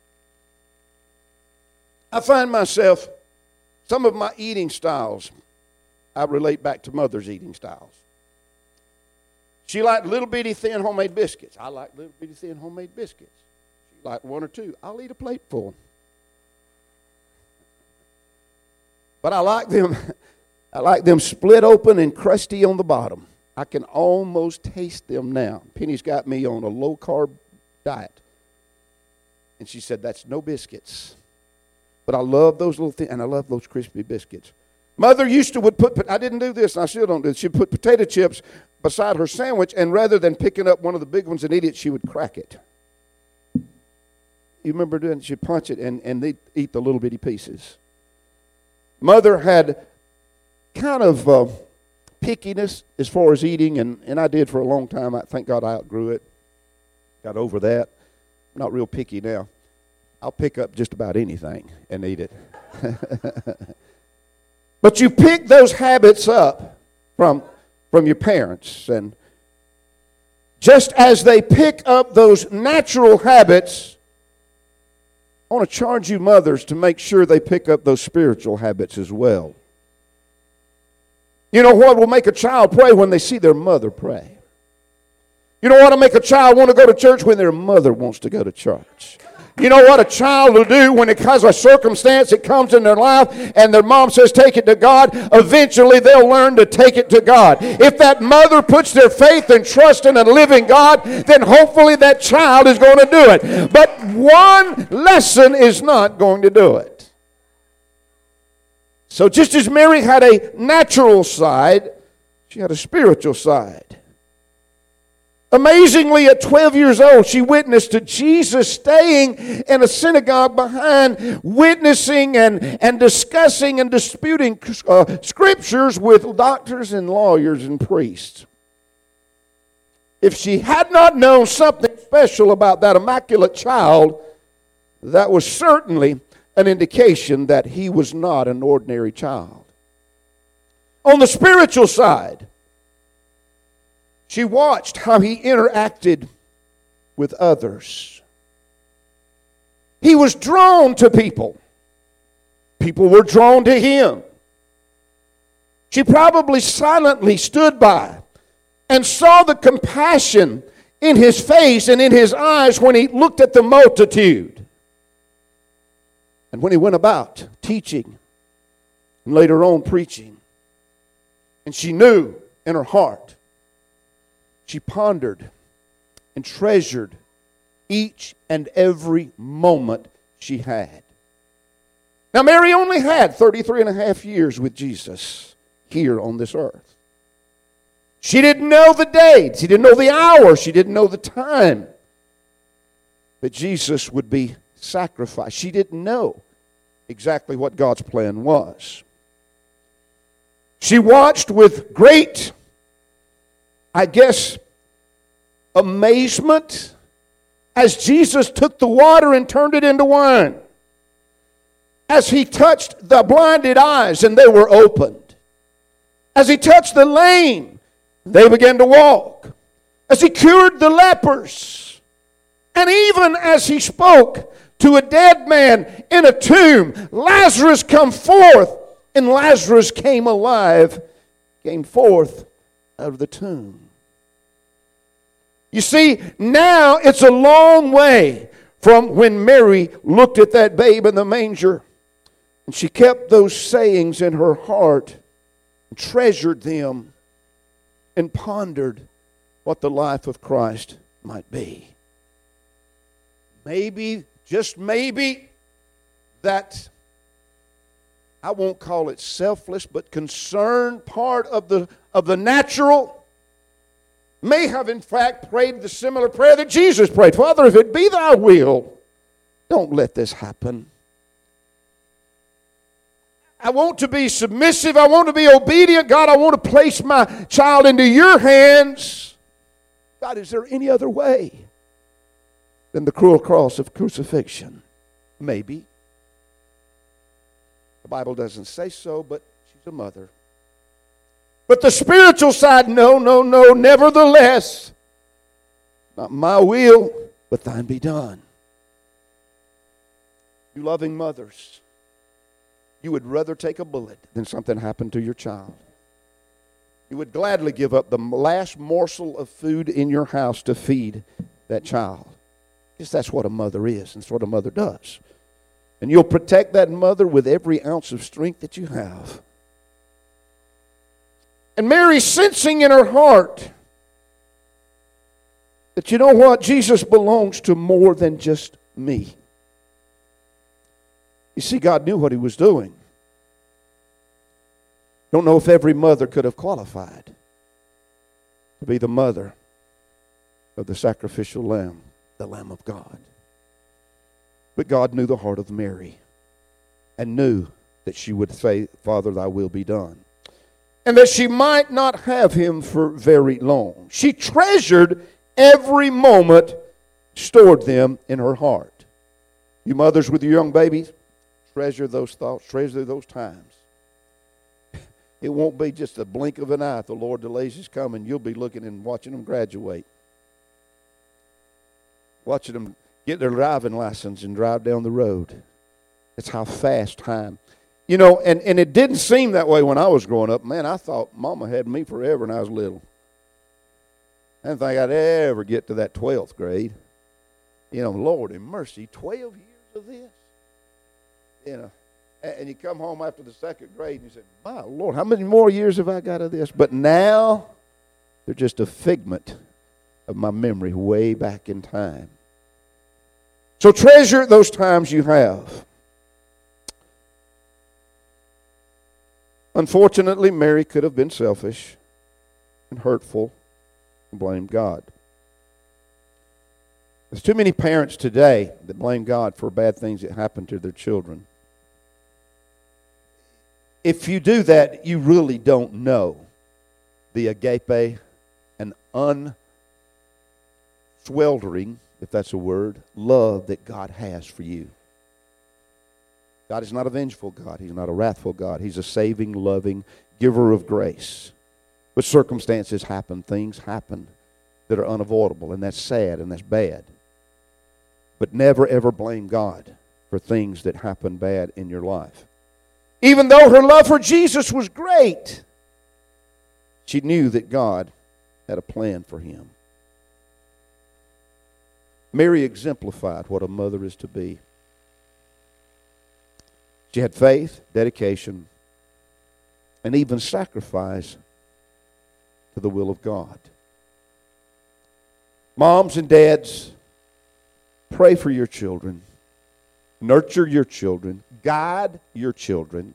I find myself, some of my eating styles, I relate back to Mother's eating styles. She liked little bitty thin homemade biscuits. I like little bitty thin homemade biscuits. She liked one or two. I'll eat a plate full. But I like them, I like them split open and crusty on the bottom. I can almost taste them now. Penny's got me on a low-carb diet. And she said, that's no biscuits. But I love those little things, and I love those crispy biscuits. Mother used to would put, I didn't do this, and I still don't do it. She'd put potato chips beside her sandwich, and rather than picking up one of the big ones and eat it, she would crack it. you remember doing, she'd punch it and, and they'd eat the little bitty pieces. Mother had kind of uh, pickiness as far as eating, and, and I did for a long time. I thank God I outgrew it. Got over that. I'm not real picky now. I'll pick up just about anything and eat it. But you pick those habits up from, from your parents, and just as they pick up those natural habits, I want to charge you mothers to make sure they pick up those spiritual habits as well. You know what will make a child pray? When they see their mother pray. You know what will make a child want to go to church? When their mother wants to go to church. You know what a child will do when it has a circumstance that comes in their life and their mom says take it to God? Eventually they'll learn to take it to God. If that mother puts their faith and trust in a living God, then hopefully that child is going to do it. But one lesson is not going to do it. So just as Mary had a natural side, she had a spiritual side. Amazingly, at twelve years old, she witnessed to Jesus staying in a synagogue behind, witnessing and, and discussing and disputing uh, scriptures with doctors and lawyers and priests. If she had not known something special about that immaculate child, that was certainly an indication that he was not an ordinary child. On the spiritual side, she watched how he interacted with others. He was drawn to people. People were drawn to him. She probably silently stood by and saw the compassion in his face and in his eyes when he looked at the multitude. And when he went about teaching and later on preaching. And she knew in her heart, she pondered and treasured each and every moment she had. Now, Mary only had thirty-three and a half years with Jesus here on this earth. She didn't know the date. She didn't know the hour. She didn't know the time that Jesus would be sacrificed. She didn't know exactly what God's plan was. She watched with great, I guess, amazement as Jesus took the water and turned it into wine. As he touched the blinded eyes and they were opened. As he touched the lame, they began to walk. As he cured the lepers. And even as he spoke to a dead man in a tomb, Lazarus, come forth. And Lazarus came alive, came forth out of the tomb. You see, now it's a long way from when Mary looked at that babe in the manger. And she kept those sayings in her heart, and treasured them, and pondered what the life of Christ might be. Maybe, just maybe, that, I won't call it selfless, but concerned part of the, of the natural may have in fact prayed the similar prayer that Jesus prayed. Father, if it be thy will, don't let this happen. I want to be submissive. I want to be obedient. God, I want to place my child into your hands. God, is there any other way than the cruel cross of crucifixion? Maybe. The Bible doesn't say so, but she's a mother. But the spiritual side, no, no, no, nevertheless, not my will, but thine be done. You loving mothers, you would rather take a bullet than something happen to your child. You would gladly give up the last morsel of food in your house to feed that child. Because that's what a mother is, and that's what a mother does. And you'll protect that mother with every ounce of strength that you have. And Mary, sensing in her heart that, you know what, Jesus belongs to more than just me. You see, God knew what he was doing. Don't know if every mother could have qualified to be the mother of the sacrificial lamb, the Lamb of God. But God knew the heart of Mary and knew that she would say, Father, thy will be done. And that she might not have him for very long. She treasured every moment, stored them in her heart. You mothers with your young babies, treasure those thoughts, treasure those times. It won't be just a blink of an eye. If the Lord delays his coming, you'll be looking and watching them graduate. Watching them get their driving license and drive down the road. That's how fast time. You know, and, and it didn't seem that way when I was growing up. Man, I thought Mama had me forever when I was little. I didn't think I'd ever get to that twelfth grade. You know, Lord in mercy, twelve years of this? You know, and, and you come home after the second grade and you say, my Lord, how many more years have I got of this? But now, they're just a figment of my memory way back in time. So treasure those times you have. Unfortunately, Mary could have been selfish and hurtful and blamed God. There's too many parents today that blame God for bad things that happen to their children. If you do that, you really don't know the agape and unsweltering, if that's a word, love that God has for you. God is not a vengeful God. He's not a wrathful God. He's a saving, loving giver of grace. But circumstances happen. Things happen that are unavoidable, and that's sad and that's bad. But never, ever blame God for things that happen bad in your life. Even though her love for Jesus was great, she knew that God had a plan for him. Mary exemplified what a mother is to be. She had faith, dedication, and even sacrifice to the will of God. Moms and dads, pray for your children. Nurture your children. Guide your children.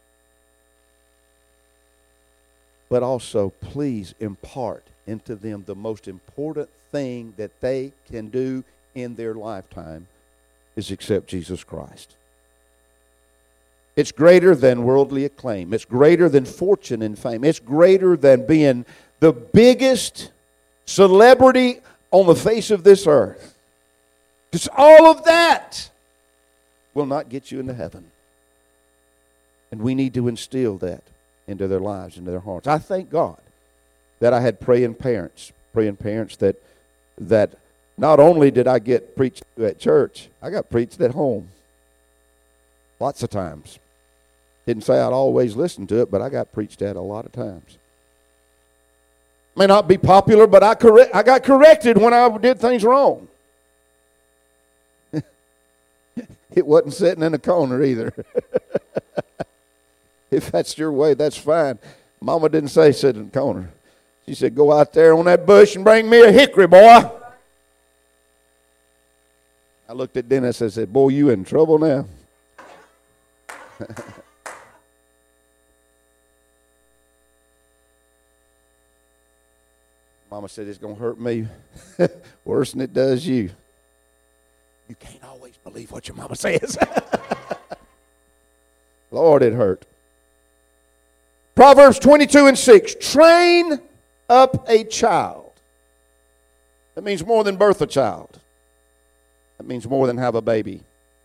But also, please impart into them the most important thing that they can do in their lifetime is accept Jesus Christ. It's greater than worldly acclaim. It's greater than fortune and fame. It's greater than being the biggest celebrity on the face of this earth. Because all of that will not get you into heaven. And we need to instill that into their lives, into their hearts. I thank God that I had praying parents, praying parents that that not only did I get preached to at church, I got preached at home. Lots of times. Didn't say I'd always listen to it, but I got preached at a lot of times. May not be popular, but I correct, I got corrected when I did things wrong. It wasn't sitting in a corner either. If that's your way, that's fine. Mama didn't say sit in the corner. She said, go out there on that bush and bring me a hickory, boy. I looked at Dennis and said, boy, you in trouble now. Mama said it's going to hurt me worse than it does you. You can't always believe what your mama says. Lord, it hurt. Proverbs twenty-two and six. Train up a child. That means more than birth a child. That means more than have a baby.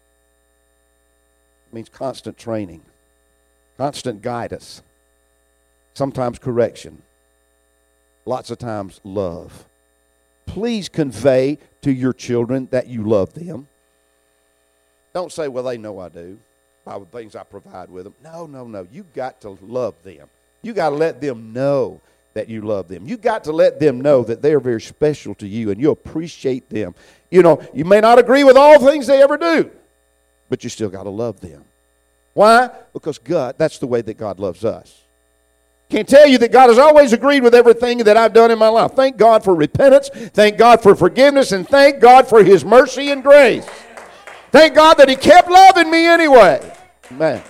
It means constant training, constant guidance, sometimes correction, lots of times love. Please convey to your children that you love them. Don't say, well, they know I do, by the things I provide with them. No, no, no. You've got to love them. You got to let them know that you love them. You got to let them know that they're very special to you and you appreciate them. You know, you may not agree with all things they ever do, but you still got to love them. Why? Because God, that's the way that God loves us. Can't tell you that God has always agreed with everything that I've done in my life. Thank God for repentance. Thank God for forgiveness. And thank God for His mercy and grace. Thank God that He kept loving me anyway. Man.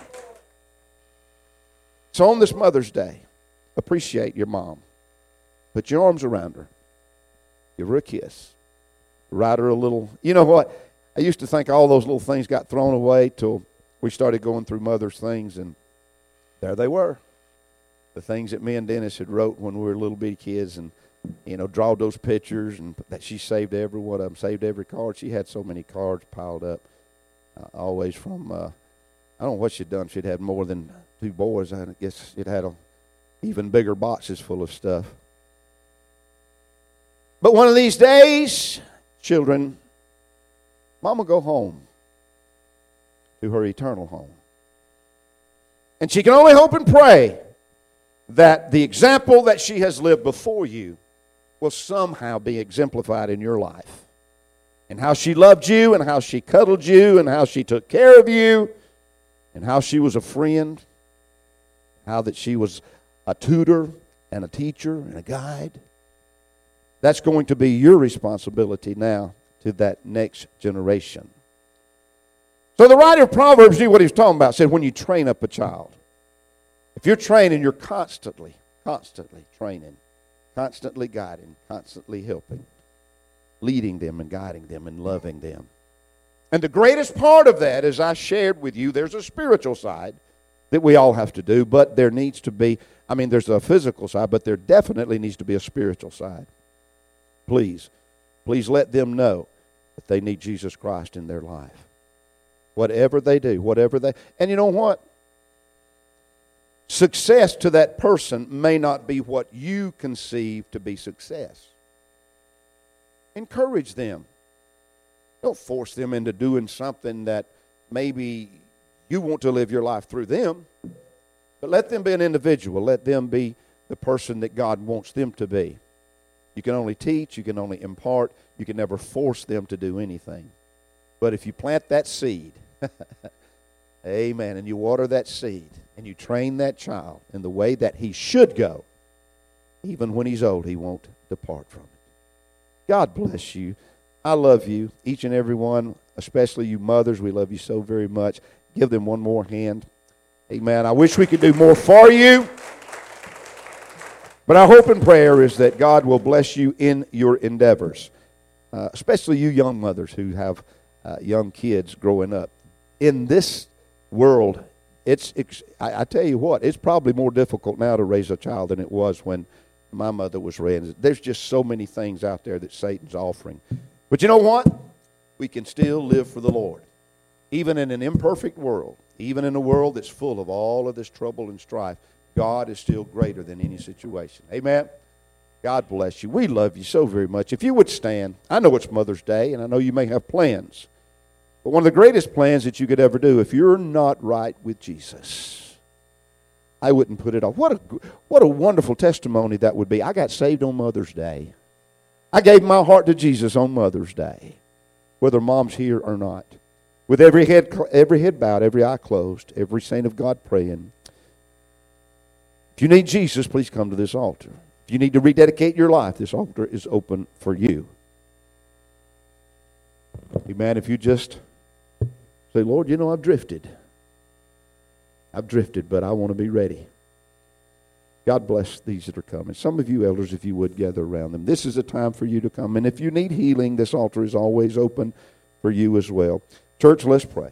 So on this Mother's Day, appreciate your mom. Put your arms around her. Give her a kiss. Write her a little, you know what? I used to think all those little things got thrown away till we started going through Mother's things, and there they were. The things that me and Dennis had wrote when we were little bitty kids, and, you know, draw those pictures, and that she saved every one of them, saved every card. She had so many cards piled up, uh, always from, uh, I don't know what she'd done. She'd had more than two boys. I guess it had a, even bigger boxes full of stuff. But one of these days, children, Mama go home to her eternal home. And she can only hope and pray that the example that she has lived before you will somehow be exemplified in your life. And how she loved you, and how she cuddled you, and how she took care of you, and how she was a friend, how that she was a tutor and a teacher and a guide. That's going to be your responsibility now to that next generation. So the writer of Proverbs knew what he was talking about. Said when you train up a child, if you're training, you're constantly, constantly training, constantly guiding, constantly helping, leading them and guiding them and loving them. And the greatest part of that, as I shared with you, there's a spiritual side that we all have to do, but there needs to be, I mean, there's a physical side, but there definitely needs to be a spiritual side. Please, please let them know that they need Jesus Christ in their life. Whatever they do, whatever they, and you know what? Success to that person may not be what you conceive to be success. Encourage them. Don't force them into doing something that maybe you want to live your life through them. But let them be an individual. Let them be the person that God wants them to be. You can only teach, you can only impart, you can never force them to do anything. But if you plant that seed, amen, and you water that seed, and you train that child in the way that he should go, even when he's old, he won't depart from it. God bless you. I love you, each and every one, especially you mothers. We love you so very much. Give them one more hand. Amen. I wish we could do more for you. But our hope and prayer is that God will bless you in your endeavors, uh, especially you young mothers who have uh, young kids growing up. In this world, it's, it's I, I tell you what, it's probably more difficult now to raise a child than it was when my mother was raising. There's just so many things out there that Satan's offering. But you know what? We can still live for the Lord. Even in an imperfect world, even in a world that's full of all of this trouble and strife, God is still greater than any situation. Amen? God bless you. We love you so very much. If you would stand, I know it's Mother's Day, and I know you may have plans. But one of the greatest plans that you could ever do, if you're not right with Jesus, I wouldn't put it off. What a, what a wonderful testimony that would be. I got saved on Mother's Day. I gave my heart to Jesus on Mother's Day, whether Mom's here or not. With every head, every head bowed, every eye closed, every saint of God praying. If you need Jesus, please come to this altar. If you need to rededicate your life, this altar is open for you. Amen. If you just say, Lord, you know, I've drifted. I've drifted, but I want to be ready. God bless these that are coming. Some of you elders, if you would, gather around them. This is a time for you to come. And if you need healing, this altar is always open for you as well. Church, let's pray.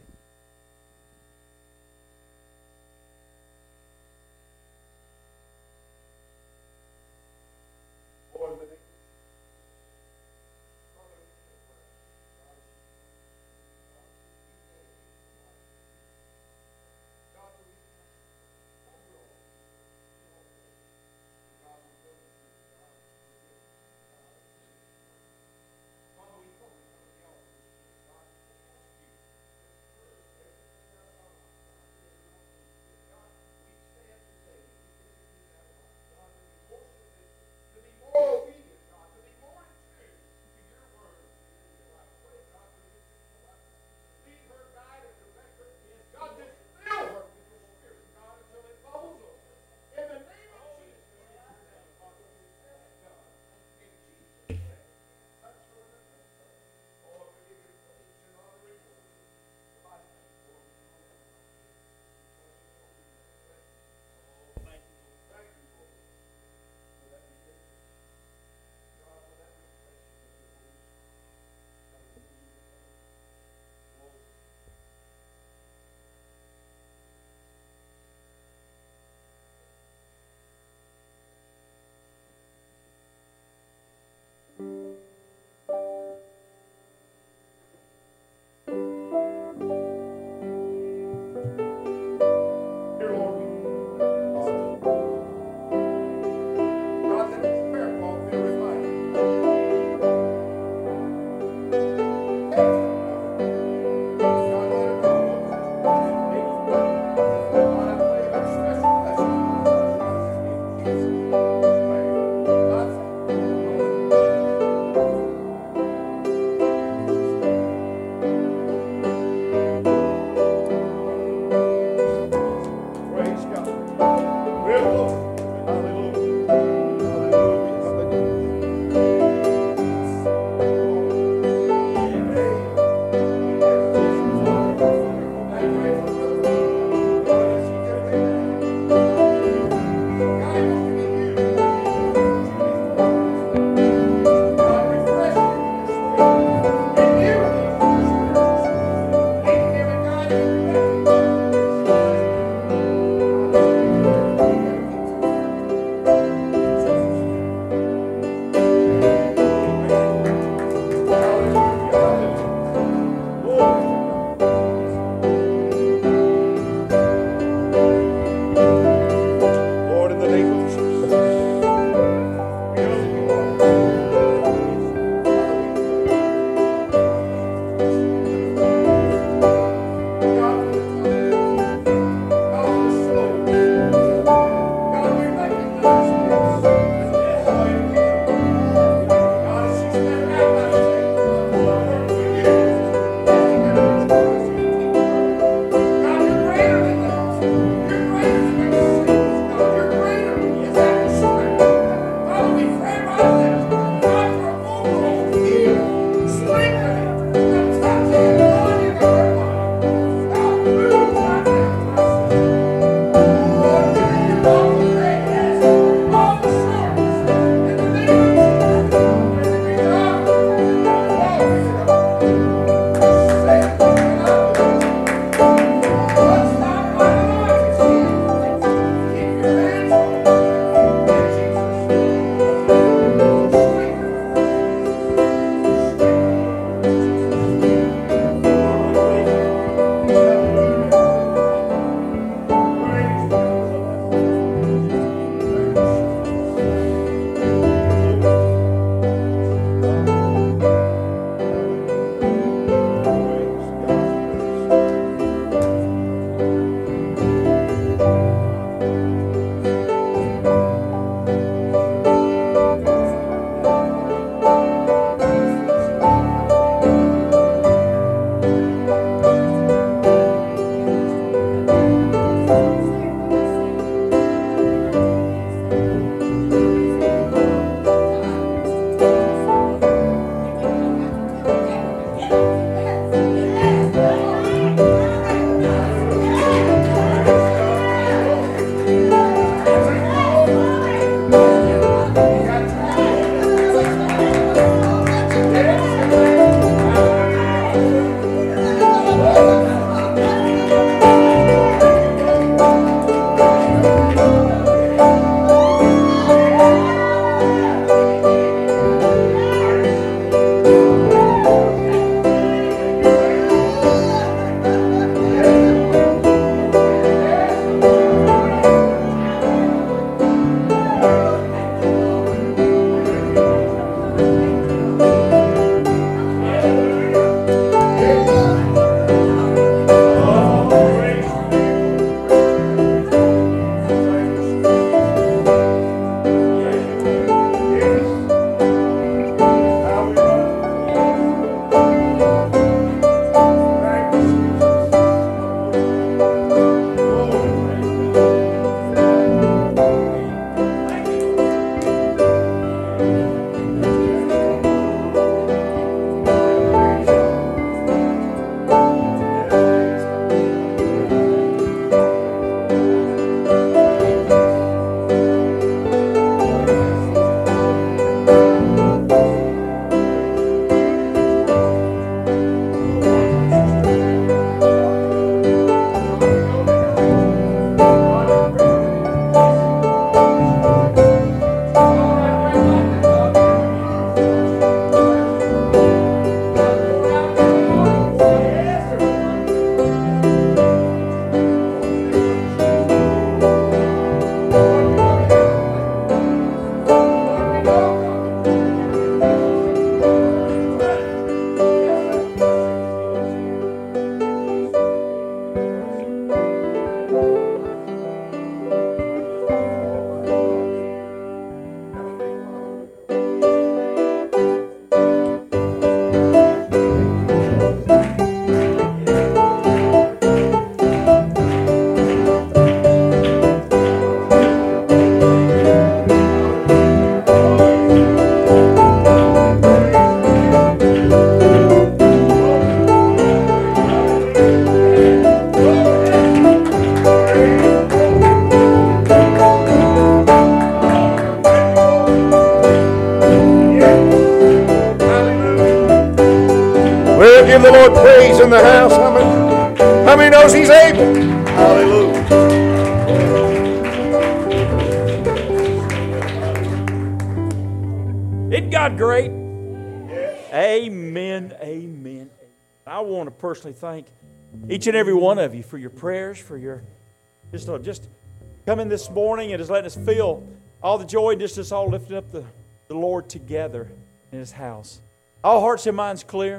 God great? Amen, amen. I want to personally thank each and every one of you for your prayers, for your just, just coming this morning and just letting us feel all the joy and just us all lifting up the, the Lord together in His house. All hearts and minds clear.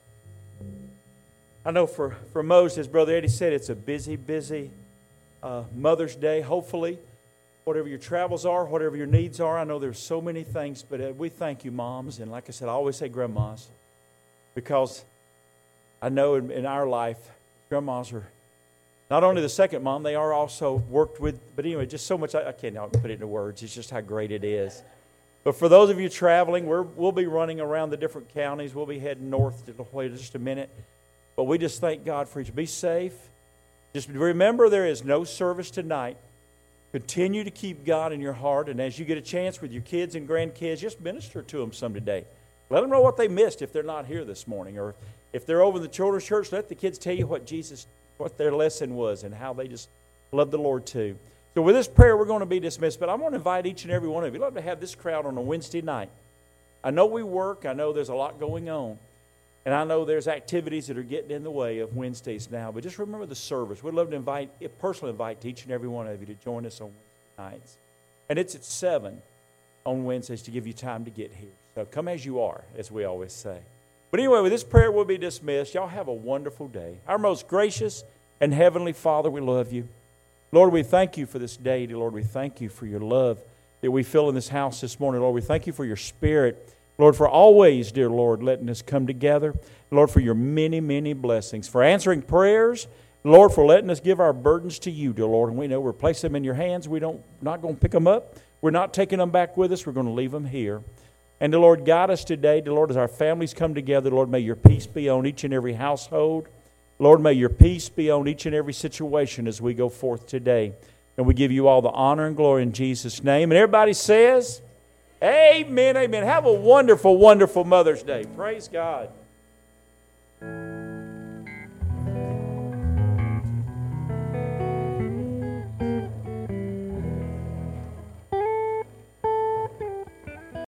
I know for, for most, as Brother Eddie said, it's a busy, busy uh, Mother's Day. Hopefully, whatever your travels are, whatever your needs are, I know there's so many things, but uh, we thank you, moms. And like I said, I always say grandmas, because I know in, in our life, grandmas are not only the second mom, they are also worked with, but anyway, just so much, I, I can't put it into words. It's just how great it is. But for those of you traveling, we're, we'll be running around the different counties. We'll be heading north to wait just a minute. But we just thank God for you. Be safe. Just remember, there is no service tonight. Continue to keep God in your heart. And as you get a chance with your kids and grandkids, just minister to them some today. Let them know what they missed if they're not here this morning. Or if they're over in the children's church, let the kids tell you what Jesus, what their lesson was and how they just love the Lord too. So with this prayer, we're going to be dismissed. But I want to invite each and every one of you. I'd love to have this crowd on a Wednesday night. I know we work. I know there's a lot going on. And I know there's activities that are getting in the way of Wednesdays now. But just remember the service. We'd love to invite, personally invite each and every one of you to join us on Wednesday nights. And it's at seven on Wednesdays to give you time to get here. So come as you are, as we always say. But anyway, with this prayer, we'll be dismissed. Y'all have a wonderful day. Our most gracious and heavenly Father, we love you. Lord, we thank you for this day. Dear Lord, we thank you for your love that we feel in this house this morning. Lord, we thank you for your Spirit. Lord, for always, dear Lord, letting us come together. Lord, for your many, many blessings. For answering prayers. Lord, for letting us give our burdens to you, dear Lord. And we know we're placing them in your hands. We don't, not going to pick them up. We're not taking them back with us. We're going to leave them here. And, dear Lord, guide us today. Dear Lord, as our families come together, Lord, may your peace be on each and every household. Lord, may your peace be on each and every situation as we go forth today. And we give you all the honor and glory in Jesus' name. And everybody says, amen, amen. Have a wonderful, wonderful Mother's Day. Praise God.